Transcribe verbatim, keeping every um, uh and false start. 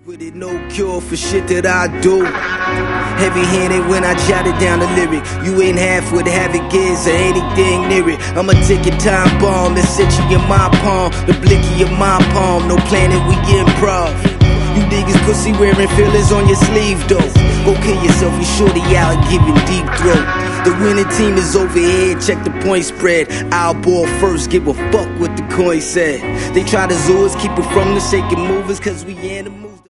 With it, no cure for shit that I do. Heavy-handed when I jotted down the lyric. You ain't half what havoc is or anything near it. I'm a ticking time bomb that set you in my palm, the blicky of my palm. No planet, we improv. You niggas pussy wearing fillers on your sleeve though. Go kill yourself, you shorty out giving deep throat. The winning team is over here, check the point spread. I'll ball first, give a fuck what the coin said. They try to zoo us, keep it from the shaking movers, cause we animals.